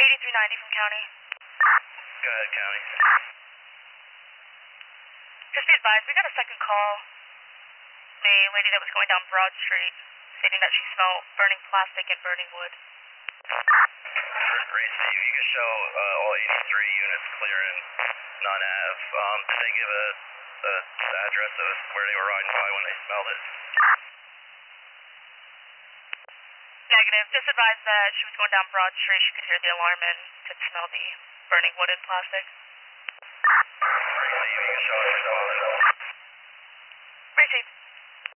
8390 from County. Go ahead, County. Just be advised, we got a second call. A lady that was going down Broad Street, stating that she smelled burning plastic and burning wood. First grade, Steve, you can show all 83 units clearing non-Ave. Did they give a address of where they were riding by when they smelled it? Negative. Just advised that she was going down Broad Street. She could hear the alarm and could smell the burning wood and plastic. Steve, you can show us yourself. Receive.